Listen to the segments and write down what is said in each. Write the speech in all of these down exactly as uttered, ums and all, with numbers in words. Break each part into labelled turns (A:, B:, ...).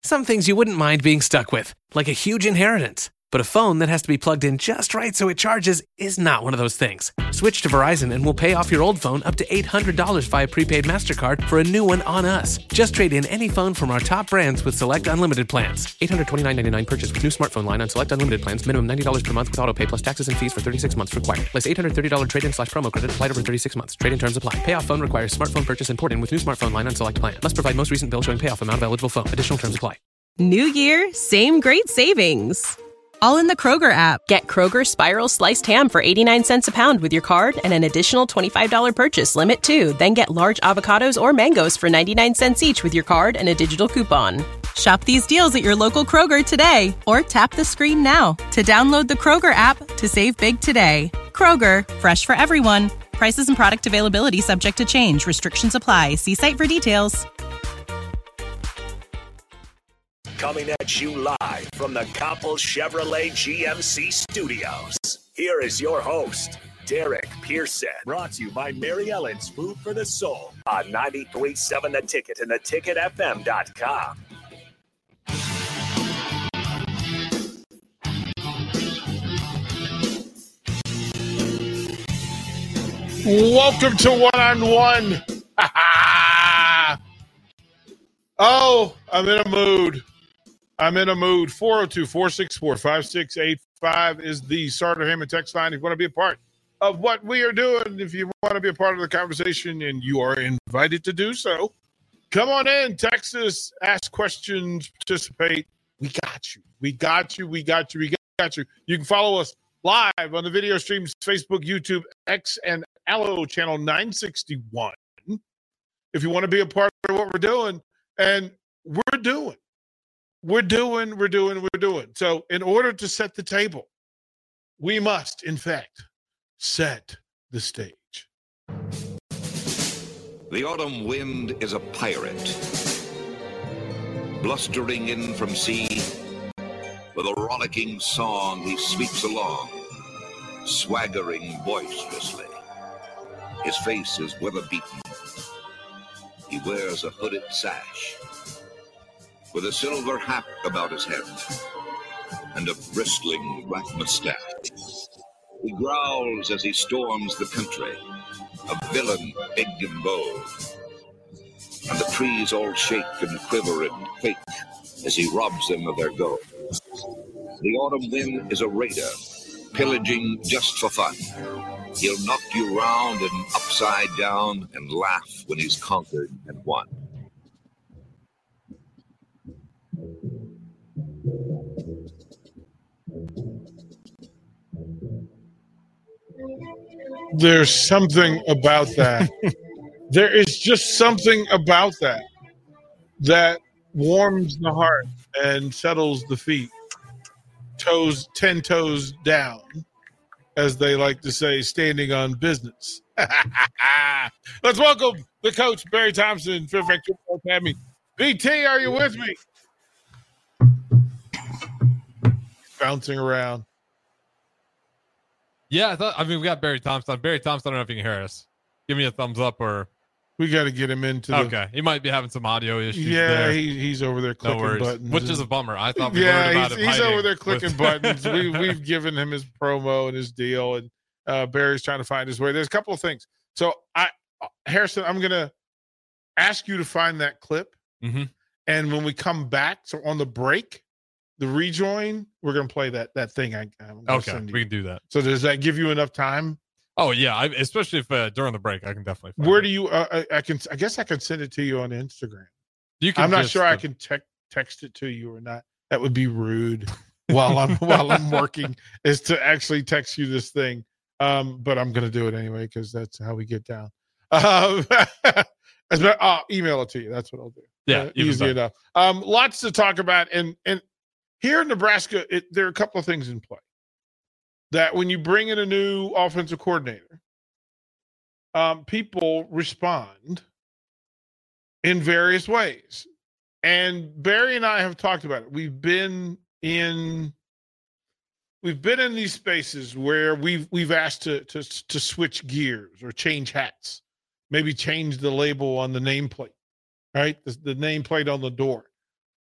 A: Some things you wouldn't mind being stuck with, like a huge inheritance. But a phone that has to be plugged in just right so it charges is not one of those things. Switch to Verizon and we'll pay off your old phone up to eight hundred dollars via prepaid MasterCard for a new one on us. Just trade in any phone from our top brands with select unlimited plans. eight hundred twenty-nine dollars and ninety-nine cents purchase with new smartphone line on select unlimited plans. Minimum ninety dollars per month with auto pay plus taxes and fees for thirty-six months required. Place eight hundred thirty dollars trade-in slash promo credit applied over thirty-six months. Trade-in terms apply. Payoff phone requires smartphone purchase and port-in with new smartphone line on select plan. Must provide most recent bill showing payoff amount of eligible phone. Additional terms apply.
B: New year, same great savings. All in the Kroger app. Get Kroger Spiral Sliced Ham for eighty-nine cents a pound with your card and an additional twenty-five dollars purchase limit too. Then get large avocados or mangoes for ninety-nine cents each with your card and a digital coupon. Shop these deals at your local Kroger today or tap the screen now to download the Kroger app to save big today. Kroger, fresh for everyone. Prices and product availability subject to change. Restrictions apply. See site for details.
C: Coming at you live from the Coppel Chevrolet G M C studios. Here is your host, Derek Pearson. Brought to you by Mary Ellen's Food for the Soul on ninety-three point seven The Ticket and the ticket f m dot com.
D: Welcome to One on One. Oh, I'm in a mood. I'm in a mood. four oh two, four six four, five six eight five is the Sartor Hammond text line. If you want to be a part of what we are doing, if you want to be a part of the conversation, and you are invited to do so, come on in, text us, ask questions, participate. We got you. We got you. We got you. We got you. You can follow us live on the video streams, Facebook, YouTube, X, and Allo channel nine sixty-one. If you want to be a part of what we're doing, and we're doing. We're doing, we're doing, we're doing. So in order to set the table, we must, in fact, set the stage.
E: The autumn wind is a pirate, blustering in from sea. With a rollicking song, he sweeps along, swaggering boisterously. His face is weather-beaten. He wears a hooded sash, with a silver hat about his head and a bristling black mustache. He growls as he storms the country, a villain big and bold. And the trees all shake and quiver and quake as he robs them of their gold. The autumn wind is a raider, pillaging just for fun. He'll knock you round and upside down and laugh when he's conquered and won.
D: There's something about that. There is just something about that that warms the heart and settles the feet. Toes, ten toes down, as they like to say, standing on business. Let's welcome the coach, Barry Thompson, Fairfax Football Academy. B T, are you with me? Bouncing around.
F: Yeah, I thought. I mean, we got Barry Thompson. Barry Thompson, I don't know if you can hear us. Give me a thumbs up or.
D: We got to get him into the...
F: Okay, he might be having some audio issues.
D: Yeah,
F: there.
D: He, he's over there clicking
F: no
D: buttons.
F: Which
D: and...
F: is a bummer. I thought we
D: yeah,
F: learned about
D: he's,
F: him
D: he's
F: hiding
D: over there clicking
F: with...
D: buttons. We, we've given him his promo and his deal, and uh, Barry's trying to find his way. There's a couple of things. So, I, Harrison, I'm going to ask you to find that clip,
F: mm-hmm.
D: and when we come back, so on the break, the rejoin, we're going to play that that thing. I, I'm
F: okay, we can do that.
D: So does that give you enough time?
F: Oh yeah, I, especially if uh, during the break, I can definitely. Find
D: Where
F: it.
D: do you? Uh, I, I can. I guess I can send it to you on Instagram.
F: You can.
D: I'm not
F: just,
D: sure
F: uh,
D: I can te- text it to you or not. That would be rude. While I'm while I'm working, is to actually text you this thing. Um, but I'm going to do it anyway because that's how we get down. Um, I'll email it to you. That's what I'll do.
F: Yeah,
D: uh, easy
F: better.
D: enough. Um, lots to talk about, and and here in Nebraska, it, there are a couple of things in play. That when you bring in a new offensive coordinator, um, people respond in various ways. And Barry and I have talked about it. We've been in we've been in these spaces where we've we've asked to to to switch gears or change hats, maybe change the label on the nameplate, right? The, the nameplate on the door.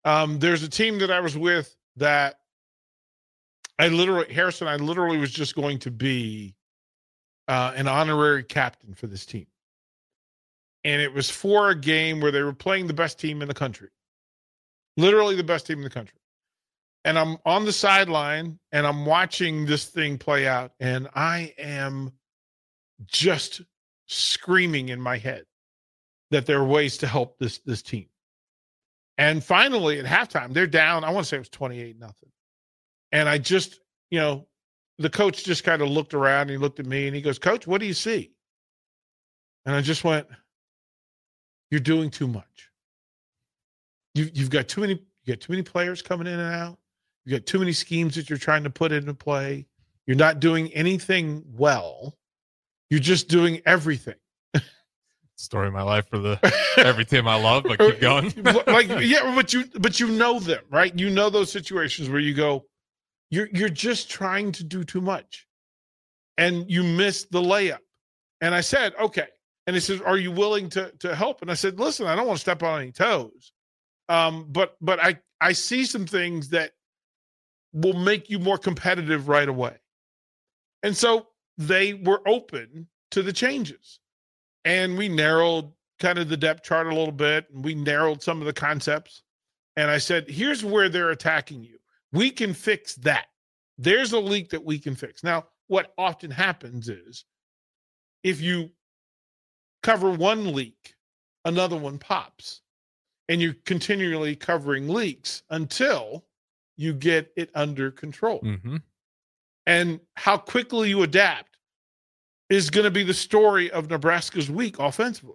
D: Um, there's a team that I was with that I literally, Harrison, I literally was just going to be uh, an honorary captain for this team. And it was for a game where they were playing the best team in the country. Literally the best team in the country. And I'm on the sideline and I'm watching this thing play out. And I am just screaming in my head that there are ways to help this, this team. And finally at halftime, they're down. I want to say it was twenty-eight nothing. And I just, you know, the coach just kind of looked around and he looked at me and he goes, Coach, what do you see? And I just went, you're doing too much. You, you've got too many, you got too many players coming in and out. You got too many schemes that you're trying to put into play. You're not doing anything well. You're just doing everything.
F: Story of my life for the every team I love, but keep going.
D: Like, yeah, but you, but you know them, right? You know those situations where you go, you're, you're just trying to do too much, and you miss the layup. And I said, okay. And he says, are you willing to to help? And I said, listen, I don't want to step on any toes, um, but but I I see some things that will make you more competitive right away. And so they were open to the changes. And we narrowed kind of the depth chart a little bit, and we narrowed some of the concepts. And I said, here's where they're attacking you. We can fix that. There's a leak that we can fix. Now, what often happens is if you cover one leak, another one pops. And you're continually covering leaks until you get it under control.
F: Mm-hmm.
D: And how quickly you adapt is going to be the story of Nebraska's week offensively.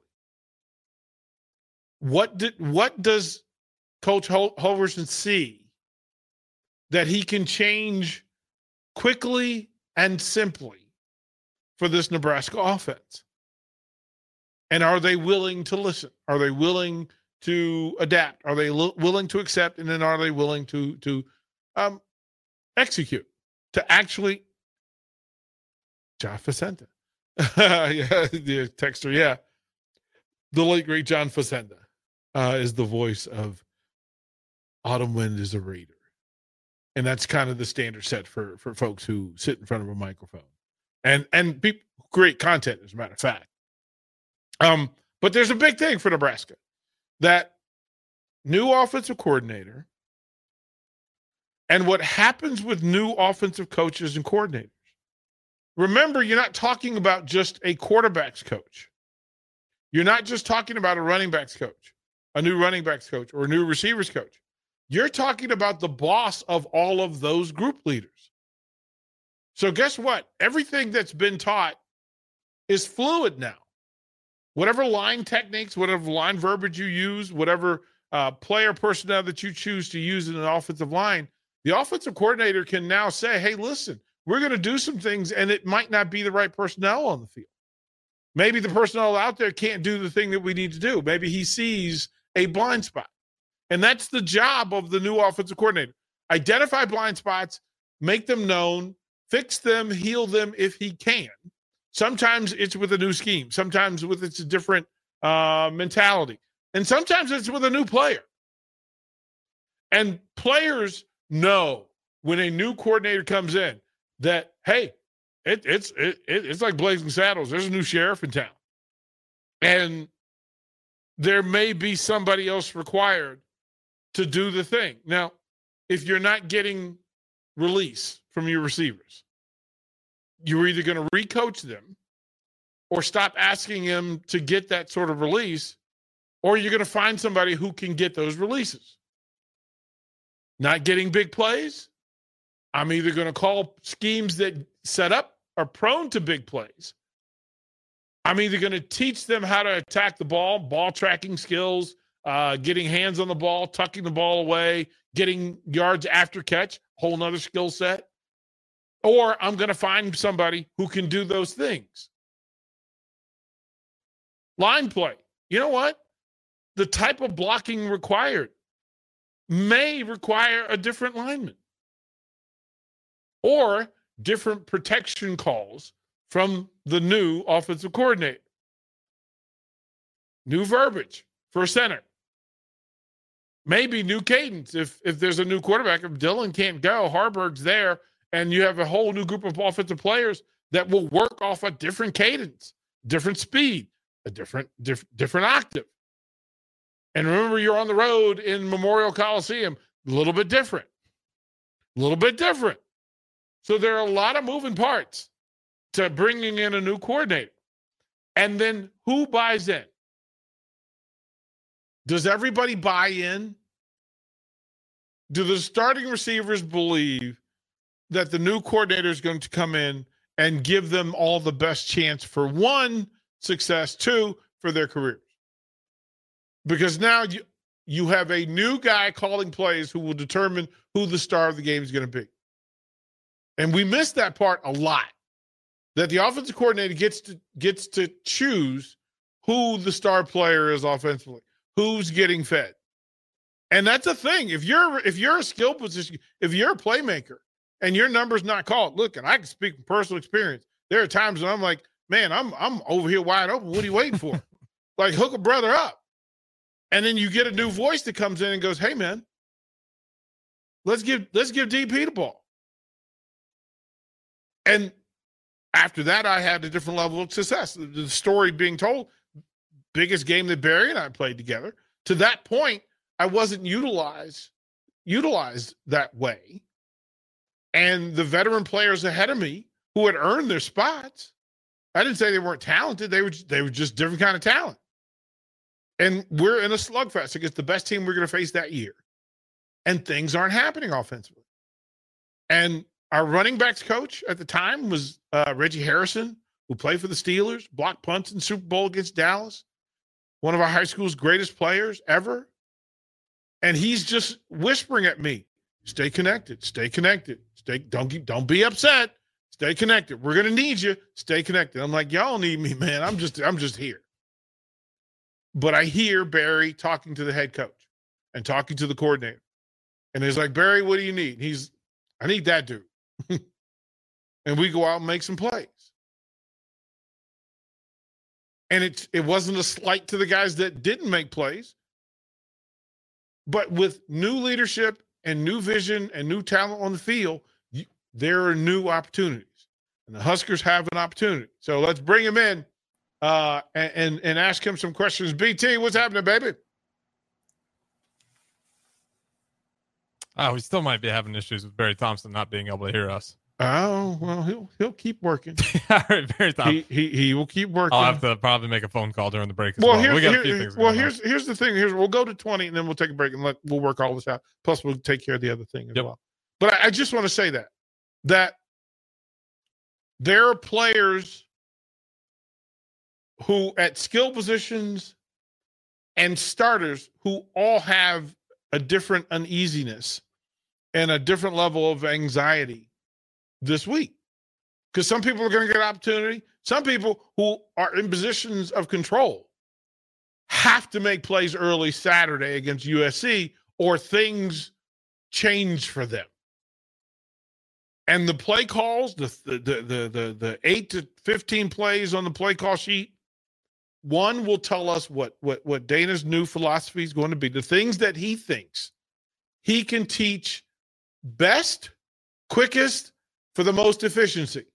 D: What did what does Coach Hol- Holverson see that he can change quickly and simply for this Nebraska offense? And are they willing to listen? Are they willing to adapt? Are they lo- willing to accept? And then are they willing to to um, execute, to actually? John Facenda. Yeah, the texter, yeah. The late, great John Facenda uh, is the voice of Autumn Wind is a Raider. And that's kind of the standard set for, for folks who sit in front of a microphone. And and people create content, as a matter of fact. Um, but there's a big thing for Nebraska. That new offensive coordinator and what happens with new offensive coaches and coordinators. Remember, you're not talking about just a quarterback's coach. You're not just talking about a running back's coach, a new running back's coach, or a new receivers coach. You're talking about the boss of all of those group leaders. So guess what? Everything that's been taught is fluid now. Whatever line techniques, whatever line verbiage you use, whatever uh, player personnel that you choose to use in an offensive line, the offensive coordinator can now say, hey, listen, we're going to do some things, and it might not be the right personnel on the field. Maybe the personnel out there can't do the thing that we need to do. Maybe he sees a blind spot. And that's the job of the new offensive coordinator. Identify blind spots, make them known, fix them, heal them if he can. Sometimes it's with a new scheme. Sometimes with it's a different uh, mentality. And sometimes it's with a new player. And players know when a new coordinator comes in that, hey, it, it's it, it's like Blazing Saddles. There's a new sheriff in town. And there may be somebody else required to do the thing. Now, if you're not getting release from your receivers, you're either going to recoach them or stop asking them to get that sort of release, or you're going to find somebody who can get those releases. Not getting big plays, I'm either going to call schemes that set up are prone to big plays. I'm either going to teach them how to attack the ball, ball tracking skills, uh, getting hands on the ball, tucking the ball away, getting yards after catch, whole nother skill set. Or I'm going to find somebody who can do those things. Line play. You know what? The type of blocking required may require a different lineman or different protection calls from the new offensive coordinator. New verbiage for center. maybe new cadence if if there's a new quarterback. If Dillon can't go, Harburg's there, and you have a whole new group of offensive players that will work off a different cadence, different speed, a different diff, different octave. And remember, you're on the road in Memorial Coliseum, a little bit different, a little bit different. So there are a lot of moving parts to bringing in a new coordinator. And then who buys in? Does everybody buy in? Do the starting receivers believe that the new coordinator is going to come in and give them all the best chance for one, success, two, for their careers? Because now you, you have a new guy calling plays who will determine who the star of the game is going to be. And we miss that part a lot, that the offensive coordinator gets to gets to choose who the star player is offensively, who's getting fed. And that's a thing. If you're if you're a skill position, if you're a playmaker and your number's not called, look, and I can speak from personal experience. There are times when I'm like, man, I'm I'm over here wide open. What are you waiting for? Like, hook a brother up. And then you get a new voice that comes in and goes, hey, man, let's give let's give D P the ball. And after that, I had a different level of success. The story being told, biggest game that Barry and I played together. To that point, I wasn't utilized utilized that way. And the veteran players ahead of me who had earned their spots, I didn't say they weren't talented. They were they were just different kind of talent. And we're in a slugfest against the best team we're going to face that year. And things aren't happening offensively. And our running backs coach at the time was uh, Reggie Harrison, who played for the Steelers, blocked punts in Super Bowl against Dallas, one of our high school's greatest players ever. And he's just whispering at me, stay connected, stay connected, stay, don't keep, don't be upset, stay connected. We're going to need you, stay connected. I'm like, y'all need me, man. I'm just, I'm just here. But I hear Barry talking to the head coach and talking to the coordinator. And he's like, Barry, what do you need? He's, I need that dude. And we go out and make some plays. And it, it wasn't a slight to the guys that didn't make plays. But with new leadership and new vision and new talent on the field, you, there are new opportunities. And the Huskers have an opportunity. So let's bring him in. Uh, and, and and ask him some questions. B T, what's happening, baby?
F: Oh, we still might be having issues with Barry Thompson not being able to hear us.
D: Oh, well, he'll he'll keep working.
F: All right, Barry Thompson.
D: He, he he will keep working.
F: I'll have to probably make a phone call during the break as
D: well.
F: well.
D: Here's,
F: we got
D: here,
F: a few things
D: well,
F: going
D: here's
F: on.
D: here's the thing. Here's we'll go to twenty and then we'll take a break and let we'll work all this out. Plus, we'll take care of the other thing as
F: yep.
D: well. But I, I just want to say that that there are players who at skill positions and starters who all have a different uneasiness and a different level of anxiety this week. Because some people are going to get an opportunity. Some people who are in positions of control have to make plays early Saturday against U S C or things change for them. And the play calls, the the the the, the, the eight to fifteen plays on the play call sheet, one will tell us what, what, what Dana's new philosophy is going to be, the things that he thinks he can teach best, quickest, for the most efficiency.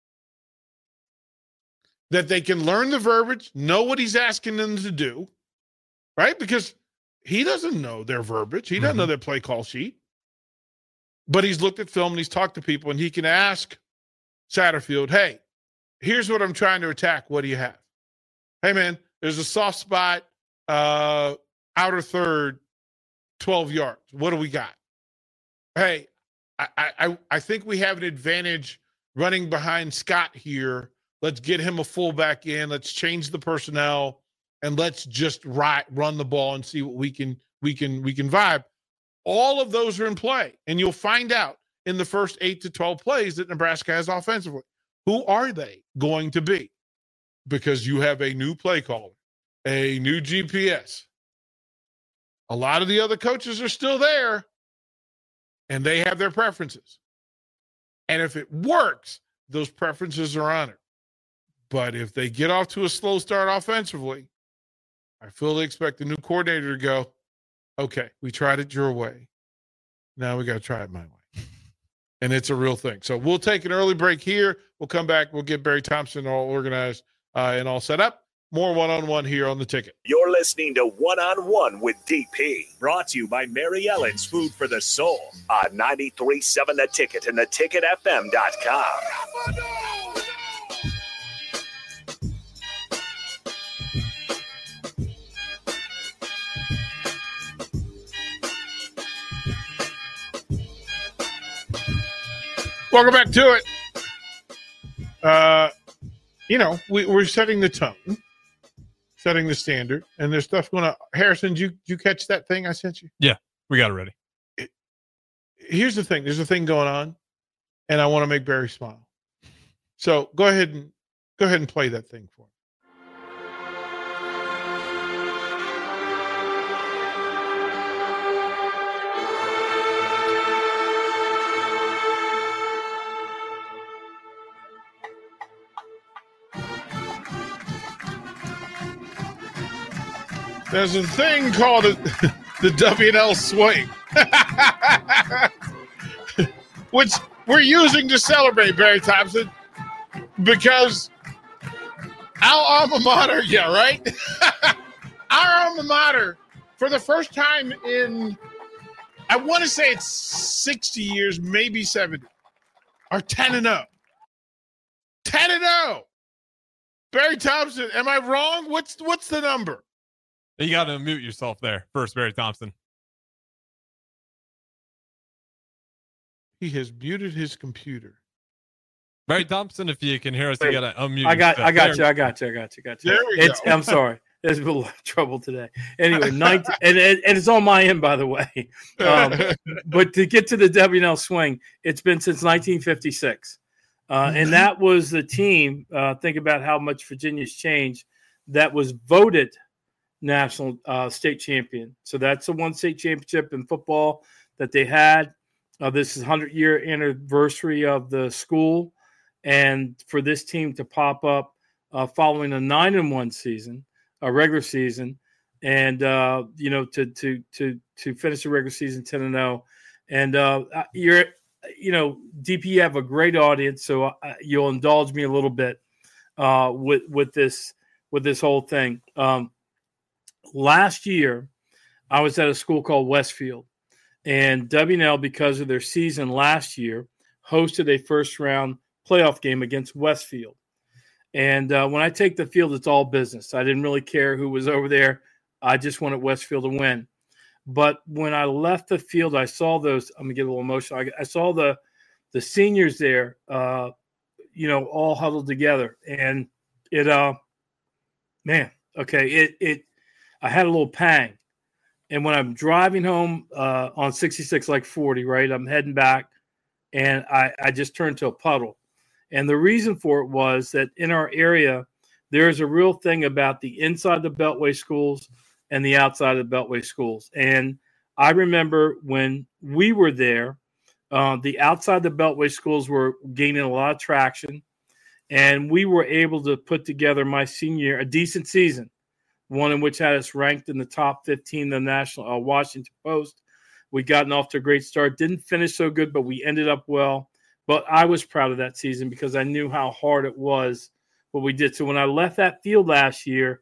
D: That they can learn the verbiage, know what he's asking them to do, right? Because he doesn't know their verbiage. He doesn't mm-hmm. know their play call sheet. But he's looked at film and he's talked to people, and he can ask Satterfield, hey, here's what I'm trying to attack. What do you have? Hey, man, there's a soft spot, uh, outer third, twelve yards. What do we got? Hey, I, I, I think we have an advantage running behind Scott here. Let's get him a fullback in. Let's change the personnel, and let's just ride, run the ball and see what we can we can we can vibe. All of those are in play, and you'll find out in the first eight to twelve plays that Nebraska has offensively. Who are they going to be? Because you have a new play caller, a new G P S. A lot of the other coaches are still there, and they have their preferences. And if it works, those preferences are honored. But if they get off to a slow start offensively, I fully expect the new coordinator to go, Okay, we tried it your way. Now we got to try it my way. And it's a real thing. So we'll take an early break here. We'll come back. We'll get Barry Thompson all organized uh, and all set up. More one-on-one here on The Ticket.
C: You're listening to One-on-One with D P, brought to you by Mary Ellen's Food for the Soul on ninety-three point seven The Ticket and the ticket f m dot com.
D: Welcome back to it. Uh, you know, we, we're setting the tone, setting the standard, and there's stuff going on. Harrison, did you, did you catch that thing I sent you?
F: Yeah, we got it ready.
D: It, here's the thing. There's a thing going on, and I want to make Barry smile. So go ahead and go ahead and play that thing for me. There's a thing called a, the W and L swing, which we're using to celebrate, Barry Thompson, because our alma mater, yeah, right? Our alma mater, for the first time in, I want to say it's sixty years, maybe seventy, are ten and oh. ten and oh. Barry Thompson, am I wrong? What's what's the number?
F: You got to unmute yourself there first, Barry Thompson.
D: He has muted his computer.
F: Barry Thompson, if you can hear us,
G: Wait,
F: you got to unmute
G: I got,
F: yourself.
G: I got
F: there.
G: you, I got you, I got you, got you.
D: There we
G: it's,
D: go.
G: I'm sorry. There's been a lot of trouble today. Anyway, nineteen, and, and and it's on my end, by the way. Um, but to get to the W and L swing, it's been since nineteen fifty-six. Uh, and that was the team, uh, think about how much Virginia's changed, that was voted national uh, state champion. So that's the one state championship in football that they had. Uh, this is one hundred year anniversary of the school. And for this team to pop up uh, following a nine and one season, a regular season, and uh, you know, to to to to finish the regular season ten and oh, and uh, you're, you know, D P, you have a great audience, so uh, you'll indulge me a little bit uh, with with this with this whole thing. Um, last year, I was at a school called Westfield, and W and L, because of their season last year, hosted a first round playoff game against Westfield. And uh, when I take the field, it's all business. I didn't really care who was over there. I just wanted Westfield to win. But when I left the field, I saw those. I'm gonna get a little emotional. I, I saw the the seniors there, uh, you know, all huddled together, and it, uh, man, okay, it it. I had a little pang. And when I'm driving home uh, on sixty-six, like forty, right, I'm heading back, and I I just turned to a puddle. And the reason for it was that in our area, there is a real thing about the inside the Beltway schools and the outside of the Beltway schools. And I remember when we were there, uh, the outside the Beltway schools were gaining a lot of traction. And we were able to put together my senior year, a decent season, one in which had us ranked in the top fifteen in the National uh, Washington Post. We gotten off to a great start. Didn't finish so good, but we ended up well. But I was proud of that season because I knew how hard it was what we did. So when I left that field last year,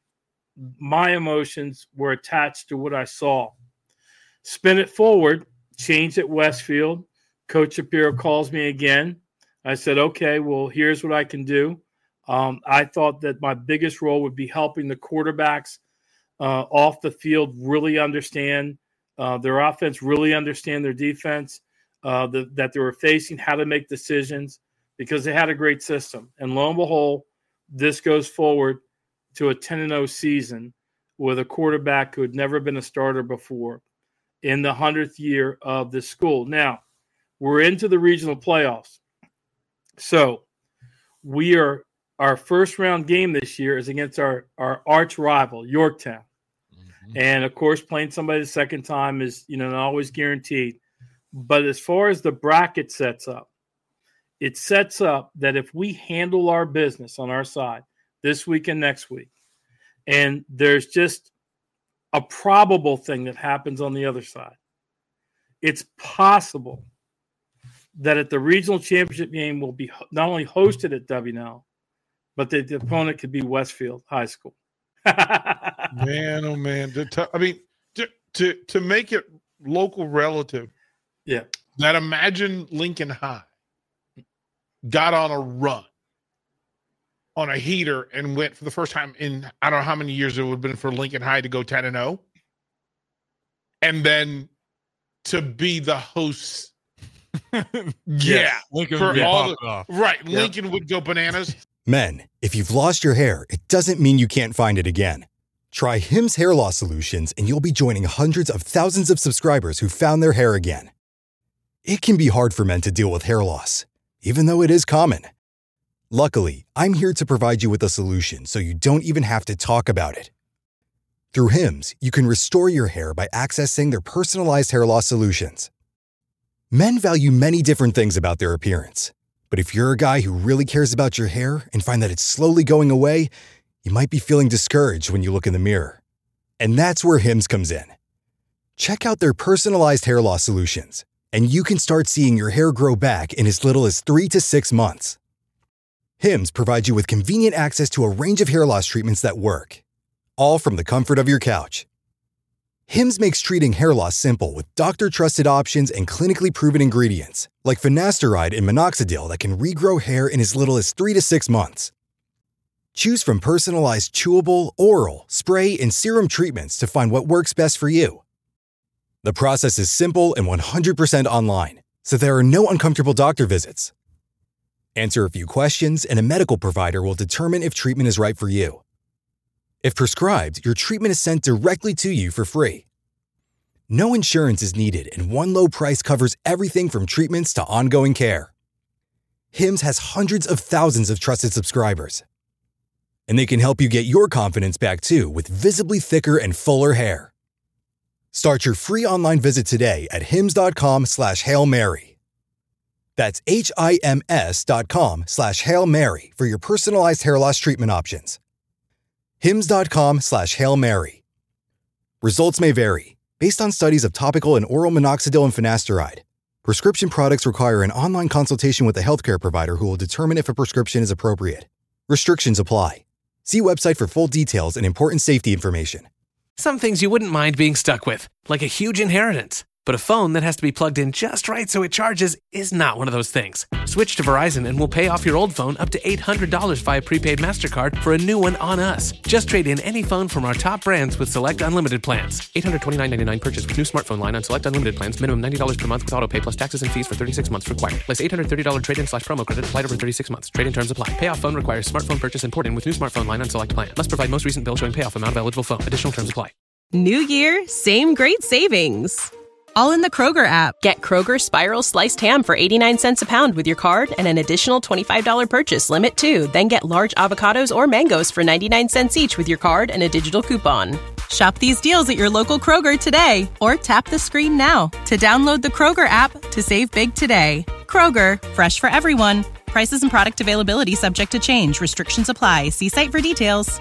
G: my emotions were attached to what I saw. Spin it forward, change at Westfield. Coach Shapiro calls me again. I said, okay, well, here's what I can do. Um, I thought that my biggest role would be helping the quarterbacks uh, off the field really understand uh, their offense, really understand their defense. Uh, the, that they were facing, how to make decisions, because they had a great system. And lo and behold, this goes forward to a ten and oh season with a quarterback who had never been a starter before in the hundredth year of the school. Now, we're into the regional playoffs. So we are our first round game this year is against our, our arch rival, Yorktown. Mm-hmm. And, of course, playing somebody the second time is, you know, not always guaranteed. But as far as the bracket sets up, it sets up that if we handle our business on our side this week and next week, and there's just a probable thing that happens on the other side. It's possible that at the regional championship game will be not only hosted at W N L, but the, the opponent could be Westfield High School.
D: Man, oh man! To t- I mean, to, to to make it local relative.
G: Yeah.
D: That imagine Lincoln High got on a run on a heater and went for the first time in I don't know how many years it would have been for Lincoln High to go ten and oh, and then to be the hosts. yeah,
F: Lincoln
D: for
F: would be
D: all the,
F: popping off.
D: right.
G: Yep.
D: Lincoln would go bananas.
H: Men, if you've lost your hair, it doesn't mean you can't find it again. Try Hims Hair Loss Solutions and you'll be joining hundreds of thousands of subscribers who found their hair again. It can be hard for men to deal with hair loss, even though it is common. Luckily, I'm here to provide you with a solution so you don't even have to talk about it. Through Hims, you can restore your hair by accessing their personalized hair loss solutions. Men value many different things about their appearance. But if you're a guy who really cares about your hair and find that it's slowly going away, you might be feeling discouraged when you look in the mirror. And that's where Hims comes in. Check out their personalized hair loss solutions, and you can start seeing your hair grow back in as little as three to six months. Hims provides you with convenient access to a range of hair loss treatments that work, all from the comfort of your couch. Hims makes treating hair loss simple with doctor-trusted options and clinically proven ingredients, like finasteride and minoxidil that can regrow hair in as little as three to six months. Choose from personalized chewable, oral, spray, and serum treatments to find what works best for you. The process is simple and one hundred percent online, so there are no uncomfortable doctor visits. Answer a few questions, and a medical provider will determine if treatment is right for you. If prescribed, your treatment is sent directly to you for free. No insurance is needed, and one low price covers everything from treatments to ongoing care. Hims has hundreds of thousands of trusted subscribers. And they can help you get your confidence back too with visibly thicker and fuller hair. Start your free online visit today at hims.com slash Hail Mary. That's H-I-M-S dot com slash Hail Mary for your personalized hair loss treatment options. Hims.com slash Hail Mary. Results may vary based on studies of topical and oral minoxidil and finasteride. Prescription products require an online consultation with a healthcare provider who will determine if a prescription is appropriate. Restrictions apply. See website for full details and important safety information.
A: Some things you wouldn't mind being stuck with, like a huge inheritance. But a phone that has to be plugged in just right so it charges is not one of those things. Switch to Verizon and we'll pay off your old phone up to eight hundred dollars via prepaid MasterCard for a new one on us. Just trade in any phone from our top brands with select unlimited plans. eight hundred twenty-nine ninety-nine purchase with new smartphone line on select unlimited plans. Minimum ninety dollars per month with auto pay plus taxes and fees for thirty-six months required. Plus eight hundred thirty dollars trade-in slash promo credit applied over thirty-six months. Trade-in terms apply. Payoff phone requires smartphone purchase and port in with new smartphone line on select plan. Must provide most recent bill showing payoff amount of eligible phone. Additional terms apply.
B: New year, same great savings. All in the Kroger app. Get Kroger Spiral Sliced Ham for eighty-nine cents a pound with your card and an additional twenty-five dollars purchase limit too. Then get large avocados or mangoes for ninety-nine cents each with your card and a digital coupon. Shop these deals at your local Kroger today or tap the screen now to download the Kroger app to save big today. Kroger, fresh for everyone. Prices and product availability subject to change. Restrictions apply. See site for details.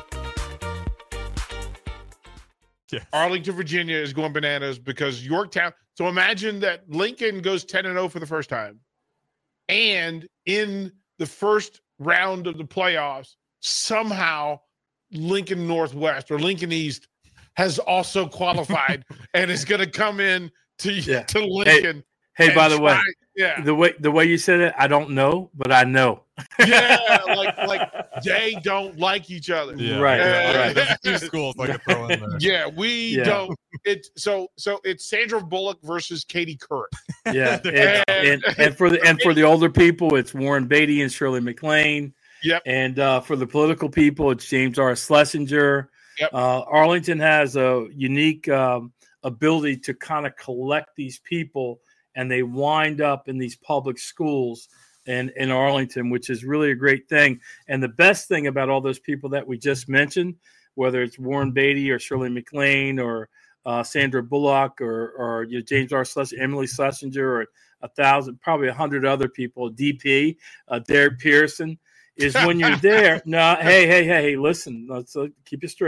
D: Yeah. Arlington, Virginia is going bananas because Yorktown. So imagine that Lincoln goes ten and oh for the first time. And in the first round of the playoffs, somehow Lincoln Northwest or Lincoln East has also qualified and is going to come in to, yeah. to Lincoln.
G: Hey, hey by the
D: try,
G: way,
D: yeah.
G: the way the way you said it, I don't know, but I know.
D: Yeah, like like they don't like each other.
F: Yeah,
G: right,
F: yeah,
G: right.
F: There's two schools I could throw in there.
D: Yeah, we
G: Yeah.
D: don't. It's so so. It's Sandra Bullock versus Katie Couric.
G: Yeah, and, and, and for the and for the older people, it's Warren Beatty and Shirley MacLaine.
D: Yep.
G: And uh, for the political people, it's James R. Schlesinger.
D: Yep.
G: Uh, Arlington has a unique um, ability to kind of collect these people, and they wind up in these public schools in, in Arlington, which is really a great thing. And the best thing about all those people that we just mentioned, whether it's Warren Beatty or Shirley MacLaine or uh, Sandra Bullock or, or you know, James R. Schlesinger, Emily Schlesinger, or a thousand, probably a hundred other people, D P, uh, Derek Pearson, is when you're there. No, hey, hey, hey, hey, listen, let's uh, keep it straight.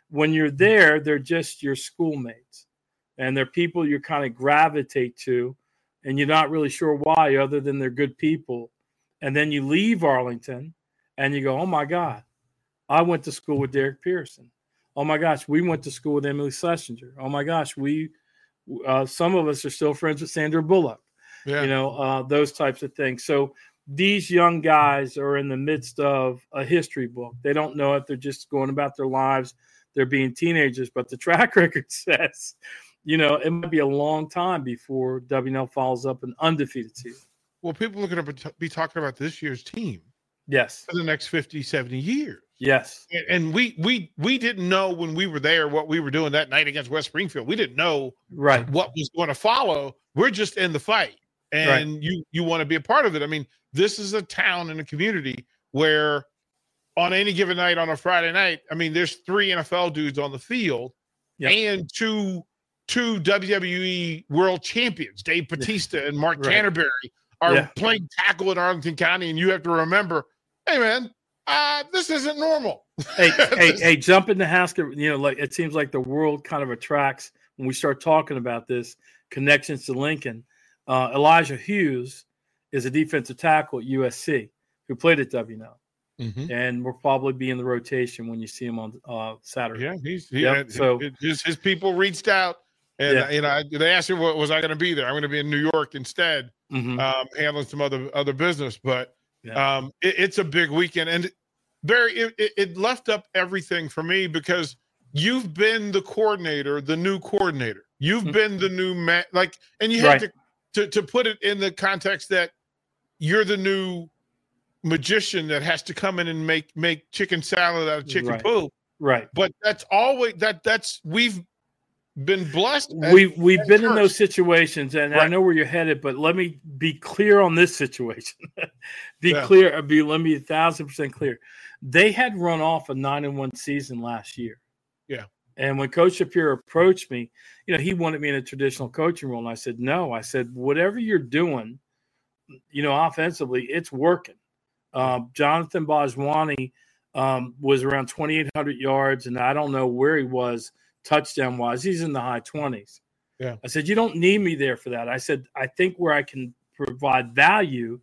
G: when you're there, they're just your schoolmates, and they're people you kind of gravitate to, and you're not really sure why, other than they're good people. And then you leave Arlington, and you go, "Oh my God, I went to school with Derek Pearson. Oh my gosh, we went to school with Emily Schlesinger. Oh my gosh, we uh, some of us are still friends with Sandra Bullock."
D: Yeah.
G: You know, uh, those types of things. So these young guys are in the midst of a history book. They don't know it. They're just going about their lives. They're being teenagers, but the track record says, you know, it might be a long time before W N L follows up an undefeated season.
D: Well, people are going to be talking about this year's team.
G: Yes.
D: For the next fifty, seventy years.
G: Yes.
D: And, and we we we didn't know when we were there what we were doing that night against West Springfield. We didn't know
G: right
D: what was going to follow. We're just in the fight. And right. you you want to be a part of it. I mean, this is a town and a community where on any given night on a Friday night, I mean, there's three N F L dudes on the field yep. and two two W W E world champions, Dave Bautista and Mark right. Canterbury, are yeah. playing tackle in Arlington County. And you have to remember, hey, man, uh, this isn't normal.
G: hey, hey, hey, jump in the Haskell. You know, like it seems like the world kind of attracts when we start talking about this connections to Lincoln. Uh, Elijah Hughes is a defensive tackle at U S C who played at W N L. Mm-hmm. And will probably be in the rotation when you see him on uh, Saturday.
D: Yeah, he's he,
G: yep.
D: had,
G: so
D: his, his people reached out, and
G: yeah.
D: you know they asked him, "What was I going to be there? I'm going to be in New York instead,
G: mm-hmm.
D: um, handling some other other business." But
G: yeah.
D: um, it, it's a big weekend, and Barry, it, it, it left up everything for me because you've been the coordinator, the new coordinator. You've mm-hmm. been the new man, like, and you have
G: right.
D: to, to to put it in the context that you're the new magician that has to come in and make make chicken salad out of chicken
G: right.
D: poop.
G: Right.
D: But that's always that that's we've been blessed.
G: We we've been
D: first.
G: in those situations, and right. I know where you're headed, but let me be clear on this situation. be
D: yeah.
G: clear, be let me be a thousand percent clear. They had run off a nine and one season last year.
D: Yeah.
G: And when Coach Shapiro approached me, you know, he wanted me in a traditional coaching role. And I said, no. I said, whatever you're doing, you know, offensively, it's working. Uh, Jonathan Bajwani um, was around twenty-eight hundred yards, and I don't know where he was touchdown-wise. He's in the high twenties.
D: Yeah.
G: I said, you don't need me there for that. I said, I think where I can provide value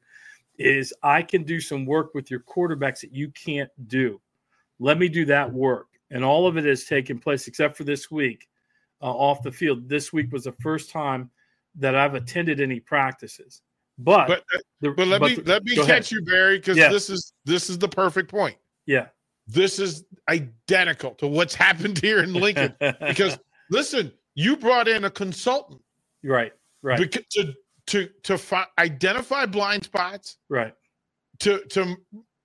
G: is I can do some work with your quarterbacks that you can't do. Let me do that work. And all of it has taken place except for this week uh, off the field. This week was the first time that I've attended any practices. But
D: but,
G: the,
D: but let
G: but
D: me
G: the,
D: let me catch ahead. you, Barry, because
G: yeah.
D: this is this is the perfect point.
G: Yeah,
D: this is identical to what's happened here in Lincoln. Because listen, you brought in a consultant,
G: right? Right.
D: Because, to to to fi- identify blind spots,
G: right?
D: To to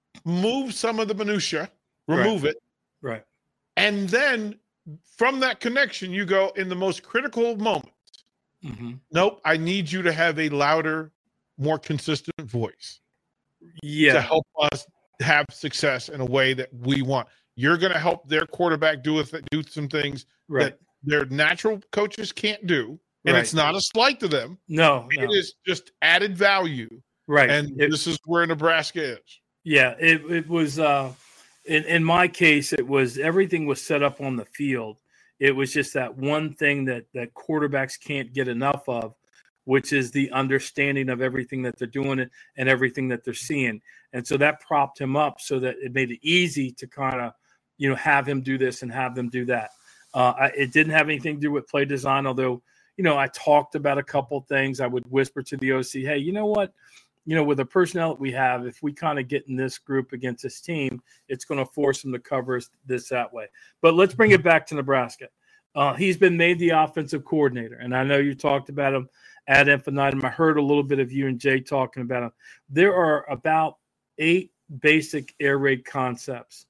D: move some of the minutia, remove
G: right.
D: it,
G: right?
D: And then from that connection, you go in the most critical moment.
G: Mm-hmm.
D: Nope, I need you to have a louder, more consistent voice.
G: Yeah.
D: To help us have success in a way that we want. You're going to help their quarterback do with do some things
G: right.
D: that their natural coaches can't do. And
G: right.
D: it's not a slight to them.
G: No.
D: It
G: no.
D: is just added value.
G: Right.
D: And
G: it,
D: this is where Nebraska is.
G: Yeah, it, it was uh, in, in my case, it was everything was set up on the field. It was just that one thing that, that quarterbacks can't get enough of, which is the understanding of everything that they're doing and everything that they're seeing. And so that propped him up so that it made it easy to kind of, you know, have him do this and have them do that. Uh, I, it didn't have anything to do with play design, although, you know, I talked about a couple things. I would whisper to the O C, hey, you know what? You know, with the personnel that we have, if we kind of get in this group against this team, it's going to force them to cover this that way. But let's bring it back to Nebraska. Uh, he's been made the offensive coordinator, and I know you talked about him ad infinitum. I heard a little bit of you and Jay talking about him. There are about eight basic air raid concepts.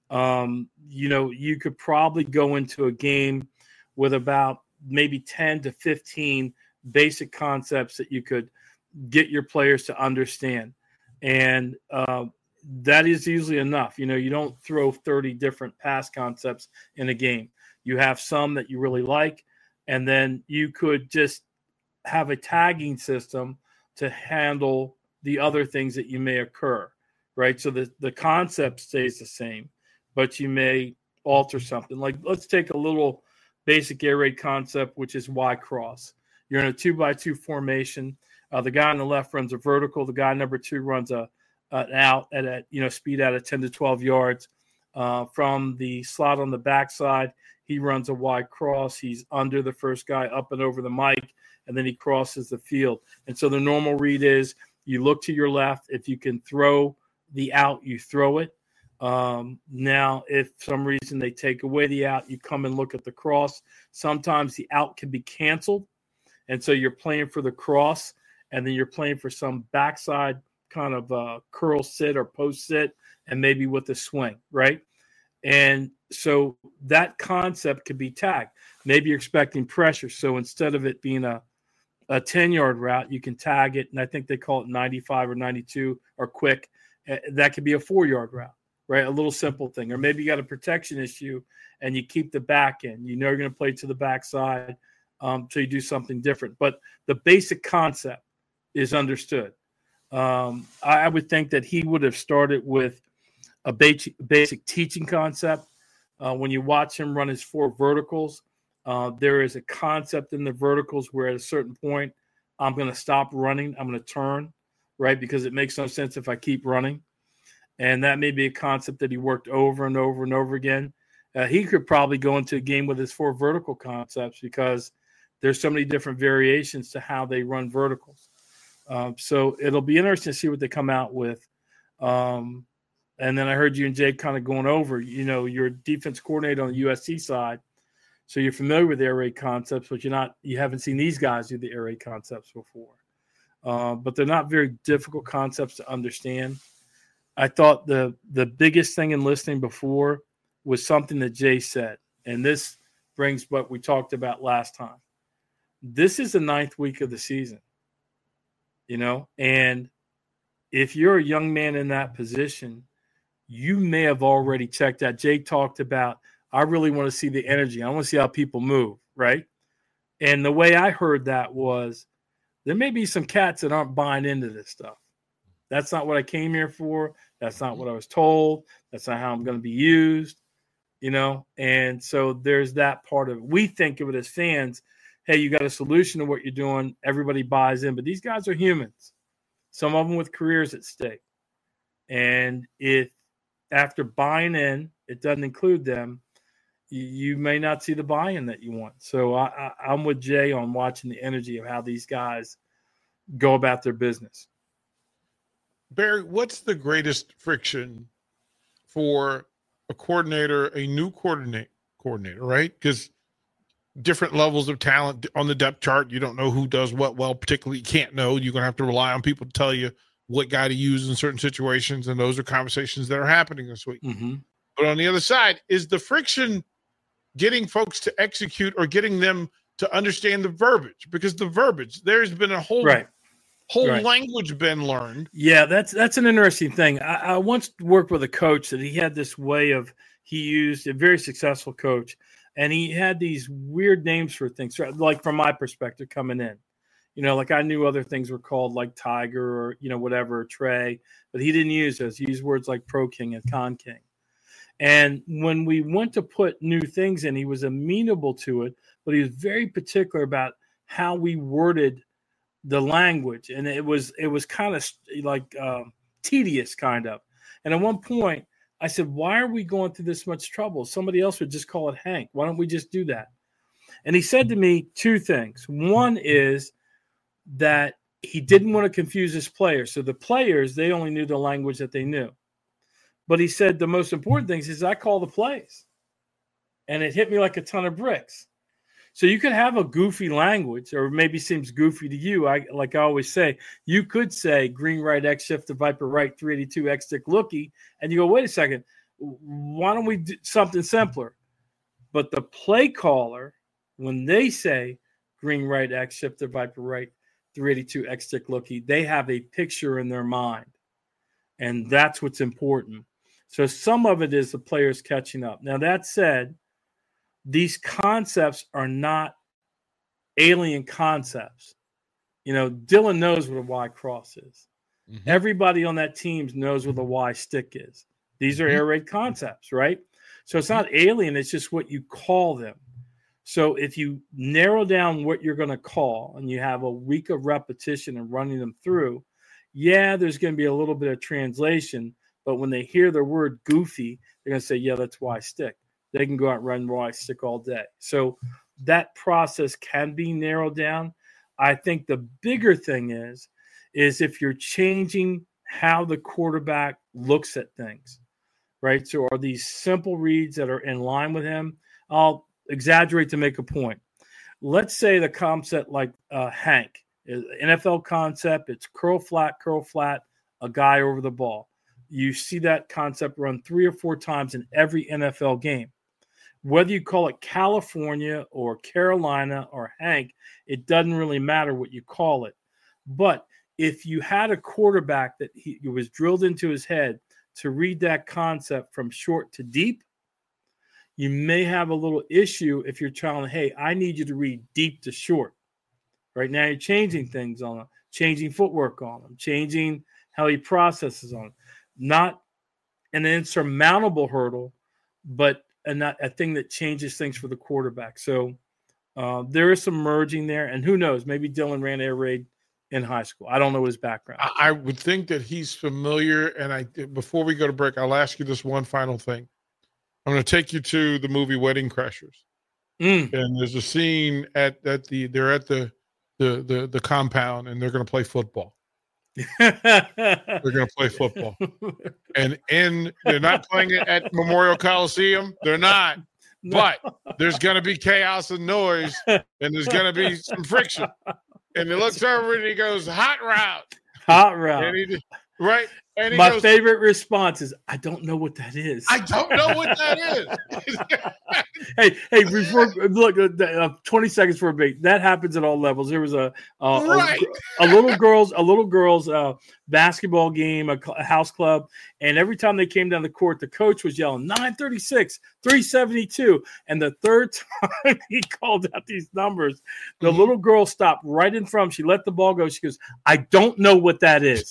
G: Um, you know, you could probably go into a game with about maybe ten to fifteen basic concepts that you could get your players to understand. And uh, that is usually enough. You know, you don't throw thirty different pass concepts in a game. You have some that you really like, and then you could just have a tagging system to handle the other things that you may occur, right? So the, the concept stays the same, but you may alter something. Like let's take a little basic air raid concept, which is Y cross. You're in a two by two formation. Uh, the guy on the left runs a vertical. The guy number two runs a an out at a you know speed out of ten to twelve yards. Uh, from the slot on the backside, he runs a Y cross. He's under the first guy, up and over the mic, and then he crosses the field. And so the normal read is you look to your left. If you can throw the out, you throw it. Um, now, if for some reason they take away the out, you come and look at the cross. Sometimes the out can be canceled. And so you're playing for the cross, and then you're playing for some backside kind of uh, curl sit or post sit, and maybe with a swing, right? And so that concept could be tagged. Maybe you're expecting pressure. So instead of it being a, a ten-yard route, you can tag it, and I think they call it ninety-five or ninety-two or quick. Uh, that could be a four-yard route, right? A little simple thing. Or maybe you got a protection issue, and you keep the back end. You know you're going to play to the backside, um, so you do something different. But the basic concept is understood. Um, I, I would think that he would have started with a basic, basic teaching concept. Uh, when you watch him run his four verticals, uh, there is a concept in the verticals where at a certain point, I'm going to stop running. I'm going to turn, right? Because it makes no sense if I keep running. And that may be a concept that he worked over and over and over again. Uh, he could probably go into a game with his four vertical concepts because there's so many different variations to how they run verticals. Um, so it'll be interesting to see what they come out with. Um, and then I heard you and Jake kind of going over, you know, you're defense coordinator on the U S C side. So you're familiar with air raid concepts, but you're not, you haven't seen these guys do the air raid concepts before. Uh, but they're not very difficult concepts to understand. I thought the, the biggest thing in listening before was something that Jay said. And this brings what we talked about last time. This is the ninth week of the season. You know, and if you're a young man in that position, you may have already checked out. Jake talked about, I really want to see the energy. I want to see how people move, right? And the way I heard that was there may be some cats that aren't buying into this stuff. That's not what I came here for. That's not what I was told. That's not how I'm going to be used, you know? And so there's that part of it. We think of it as fans. Hey, you got a solution to what you're doing. Everybody buys in, but these guys are humans. Some of them with careers at stake. And if after buying in, it doesn't include them, you, you may not see the buy-in that you want. So I, I, I'm with Jay on watching the energy of how these guys go about their business.
D: Barry, what's the greatest friction for a coordinator, a new coordinate coordinator, right? Because different levels of talent on the depth chart. You don't know who does what well, particularly you can't know. You're going to have to rely on people to tell you what guy to use in certain situations, and those are conversations that are happening this week.
G: Mm-hmm.
D: But on the other side, is the friction getting folks to execute or getting them to understand the verbiage? Because the verbiage, there's been a whole
G: right.
D: whole
G: right.
D: language been learned.
G: Yeah, that's that's an interesting thing. I, I once worked with a coach that he had this way of, he used a very successful coach, and he had these weird names for things, like from my perspective coming in. You know, like I knew other things were called like Tiger or, you know, whatever, Trey, but he didn't use those. He used words like Pro King and Con King. And when we went to put new things in, he was amenable to it, but he was very particular about how we worded the language. And it was, it was kind of like um, tedious kind of. And at one point, I said, why are we going through this much trouble? Somebody else would just call it Hank. Why don't we just do that? And he said to me two things. One is that he didn't want to confuse his players. So the players, they only knew the language that they knew. But he said the most important thing is I call the plays. And it hit me like a ton of bricks. So you could have a goofy language, or maybe seems goofy to you. I like I always say, you could say green right X shift to Viper right three eighty-two X stick looky, and you go, wait a second, why don't we do something simpler? But the play caller, when they say green right X shift to Viper right three eighty-two X stick looky, they have a picture in their mind, and that's what's important. So some of it is the players catching up. Now that said, these concepts are not alien concepts. You know, Dylan knows what a Y cross is. Mm-hmm. Everybody on that team knows what a Y stick is. These are mm-hmm. air raid concepts, right? So it's not alien. It's just what you call them. So if you narrow down what you're going to call and you have a week of repetition and running them through, yeah, there's going to be a little bit of translation. But when they hear the word goofy, they're going to say, yeah, that's why I stick. They can go out and run why I stick all day. So that process can be narrowed down. I think the bigger thing is, is if you're changing how the quarterback looks at things, right? So are these simple reads that are in line with him? I'll exaggerate to make a point. Let's say the concept like uh, Hank, N F L concept, it's curl flat, curl flat, a guy over the ball. You see that concept run three or four times in every N F L game. Whether you call it California or Carolina or Hank, it doesn't really matter what you call it. But if you had a quarterback that he, it was drilled into his head to read that concept from short to deep, you may have a little issue if you're telling, hey, I need you to read deep to short. Right now you're changing things on him, changing footwork on him, changing how he processes on him. Not an insurmountable hurdle, but a, not a thing that changes things for the quarterback. So uh, there is some merging there. And who knows, maybe Dylan ran air raid in high school. I don't know his background.
D: I, I would think that he's familiar. And I before we go to break, I'll ask you this one final thing. I'm going to take you to the movie Wedding Crashers.
G: Mm.
D: And there's a scene at, at the they're at the the the, the compound and they're going to play football. They're going to play football. And in they're not playing it at Memorial Coliseum. They're not. But there's going to be chaos and noise, and there's going to be some friction. And he looks over and he goes, hot route.
G: Hot route.
D: And he, right? And he
G: My
D: goes,
G: favorite response is, I don't know what that is.
D: I don't know what that is.
G: hey, hey, before look, uh, twenty seconds for a break. That happens at all levels. There was a uh,
D: right.
G: a, a little girls, a little girls uh, basketball game, a, a house club, and every time they came down the court, the coach was yelling nine thirty-six, three seventy-two, and the third time he called out these numbers, the
D: Mm-hmm.
G: little girl stopped right in front. She let the ball go. She goes, I don't know what that is.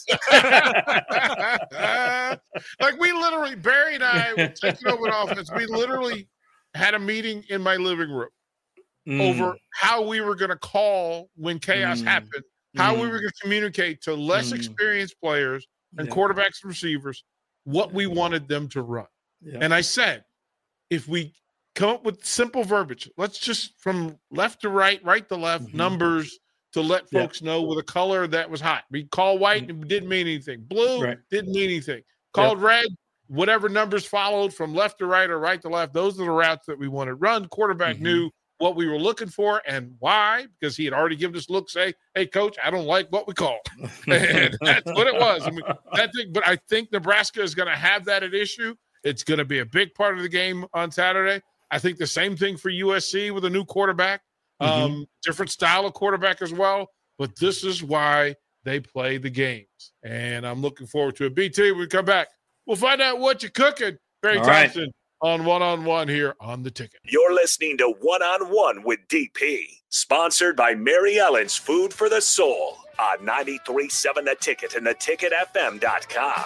D: Like we literally, Barry and I were taking over an offense. We literally had a meeting in my living room
G: Mm.
D: over how we were going to call when chaos
G: Mm.
D: happened, how
G: Mm.
D: we were going to communicate to less
G: Mm.
D: experienced players and
G: Yeah.
D: quarterbacks and receivers what we wanted them to run.
G: Yeah.
D: And I said, if we come up with simple verbiage, let's just from left to right, right to left,
G: Mhm.
D: numbers to let
G: Yeah.
D: folks know with a color that was hot. We call white and it didn't mean anything. Blue
G: Right.
D: didn't mean anything. Called red, whatever numbers followed from left to right or right to left, those are the routes that we wanted run. Quarterback
G: Mhm.
D: knew what we were looking for and why, because he had already given us a look, say, hey, coach, I don't like what we call. And that's what it was. I mean, that thing, but I think Nebraska is going to have that at issue. It's going to be a big part of the game on Saturday. I think the same thing for U S C with a new quarterback, um,
G: Mm-hmm.
D: different style of quarterback as well. But this is why they play the games. And I'm looking forward to it. B T, when we come back, we'll find out what you're cooking. Barry
G: All right.
D: Thompson on One-on-One here on The Ticket.
C: You're listening to One-on-One with D P, sponsored by Mary Ellen's Food for the Soul on ninety-three point seven The Ticket and the ticket f m dot com.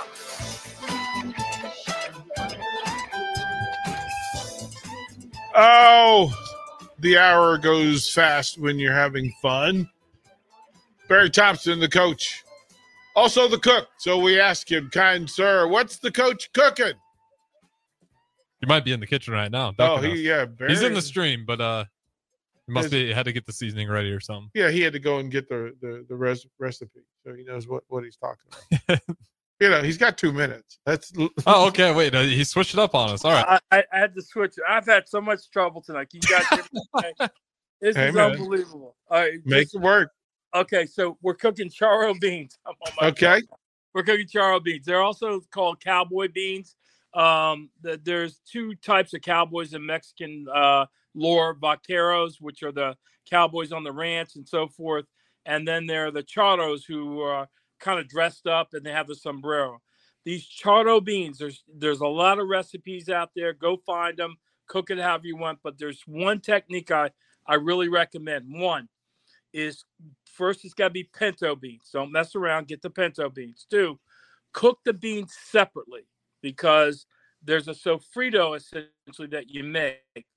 D: Oh, the hour goes fast when you're having fun. Barry Thompson, the coach, also the cook. So we ask him, kind sir, what's the coach cooking?
F: He might be in the kitchen right now.
D: Oh,
F: ducking
D: he
F: us.
D: yeah, Barry,
F: He's in the stream, but uh, he must
D: His-
F: be had to get the seasoning ready or something.
D: Yeah, he had to go and get the the, the res- recipe, so he knows what, what he's talking about. You know, he's got two minutes. That's
F: Oh, okay. Wait, uh, he switched it up on us. All right.
G: I, I, I had to switch. I've had so much trouble tonight. Can you guys hear me okay? This
D: Hey,
G: is
D: man.
G: unbelievable. All right,
D: make
G: just-
D: it work.
G: okay, so we're cooking charro beans. I'm on my
D: Okay.
G: phone. We're cooking charro beans. They're also called cowboy beans. Um, the, there's two types of cowboys in Mexican uh, lore: vaqueros, which are the cowboys on the ranch and so forth, and then there are the charros, who are kind of dressed up and they have the sombrero. These charro beans, there's there's a lot of recipes out there. Go find them, cook it however you want. But there's one technique I, I really recommend. One is, first it's got to be pinto beans. Don't mess around. Get the pinto beans. Two, cook the beans separately, because there's a sofrito essentially that you make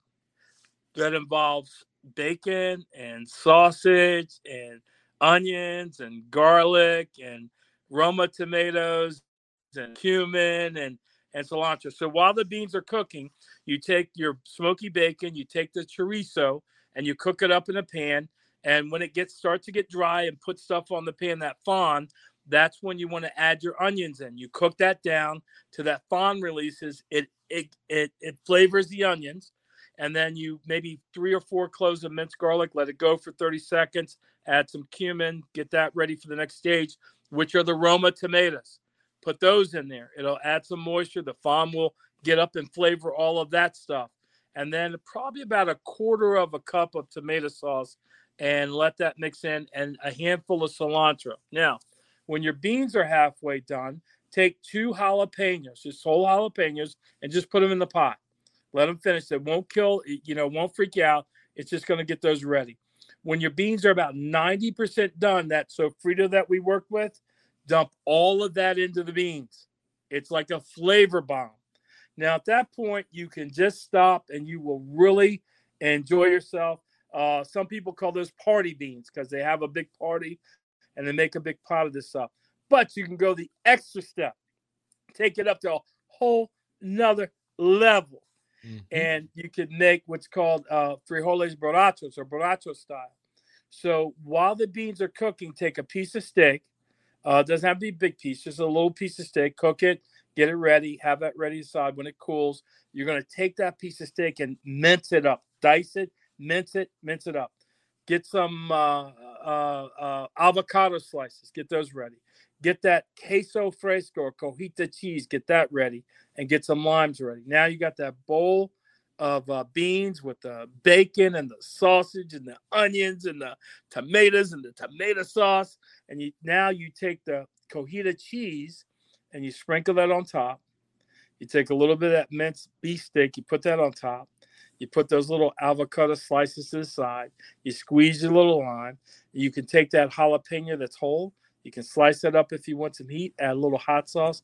G: that involves bacon and sausage and onions and garlic and Roma tomatoes and cumin and, and cilantro. So while the beans are cooking, you take your smoky bacon, you take the chorizo, and you cook it up in a pan. And when it gets starts to get dry and put stuff on the pan, that fond, that's when you want to add your onions in. You cook that down till that fond releases. It it it it flavors the onions, and then you maybe three or four cloves of minced garlic. Let it go for thirty seconds. Add some cumin. Get that ready for the next stage, which are the Roma tomatoes. Put those in there. It'll add some moisture. The fond will get up and flavor all of that stuff, and then probably about a quarter of a cup of tomato sauce, and let that mix in, and a handful of cilantro. Now, when your beans are halfway done, take two jalapenos, just whole jalapenos, and just put them in the pot. Let them finish. It won't kill, you know, won't freak you out. It's just going to get those ready. When your beans are about ninety percent done, that sofrito that we worked with, dump all of that into the beans. It's like a flavor bomb. Now, at that point, you can just stop and you will really enjoy yourself. Uh, some people call those party beans because they have a big party and they make a big pot of this stuff. But you can go the extra step, take it up to a whole nother level. Mm-hmm. And you can make what's called uh, frijoles borrachos or borracho style. So while the beans are cooking, take a piece of steak. Uh, it doesn't have to be a big piece, just a little piece of steak. Cook it, get it ready, have that ready aside. When it cools, you're going to take that piece of steak and mince it up. Dice it, mince it, mince it up. Get some uh, uh, uh, avocado slices. Get those ready. Get that queso fresco or cojita cheese. Get that ready. And get some limes ready. Now you got that bowl of uh, beans with the bacon and the sausage and the onions and the tomatoes and the tomato sauce. And you now you take the cojita cheese and you sprinkle that on top. You take a little bit of that minced beef steak. You put that on top. You put those little avocado slices to the side. You squeeze your little lime. You can take that jalapeno that's whole. You can slice it up if you want some heat. Add a little hot sauce.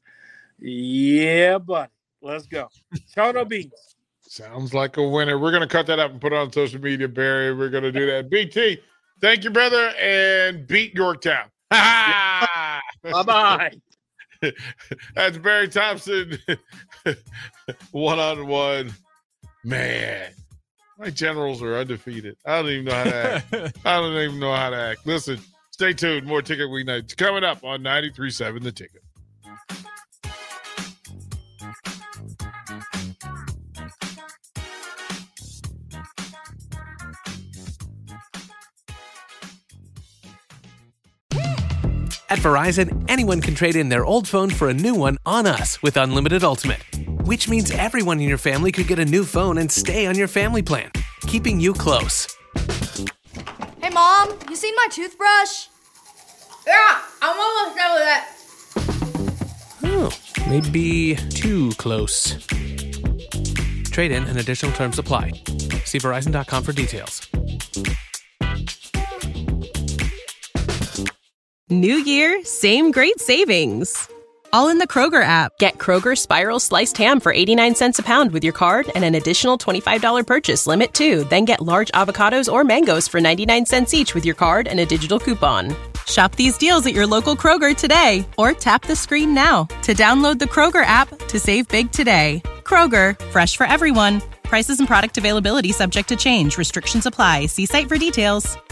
G: Yeah, buddy. Let's go. Chorro beans.
D: Sounds like a winner. We're going to cut that up and put it on social media, Barry. We're going to do that. B T, thank you, brother, and beat Yorktown.
G: Bye-bye.
D: That's Barry Thompson. One-on-one. Man, my Generals are undefeated. I don't even know how to act. I don't even know how to act. Listen, stay tuned. More Ticket Weeknights coming up on ninety-three point seven The Ticket.
A: At Verizon, anyone can trade in their old phone for a new one on us with Unlimited Ultimate, which means everyone in your family could get a new phone and stay on your family plan, keeping you close.
I: Hey, Mom, you seen my toothbrush?
J: Yeah, I'm almost done with it.
A: Oh, maybe too close. Trade in and additional terms apply. See Verizon dot com for details.
B: New year, same great savings. All in the Kroger app. Get Kroger Spiral Sliced Ham for eighty-nine cents a pound with your card and an additional twenty-five dollars purchase limit too. Then get large avocados or mangoes for ninety-nine cents each with your card and a digital coupon. Shop these deals at your local Kroger today or tap the screen now to download the Kroger app to save big today. Kroger, fresh for everyone. Prices and product availability subject to change. Restrictions apply. See site for details.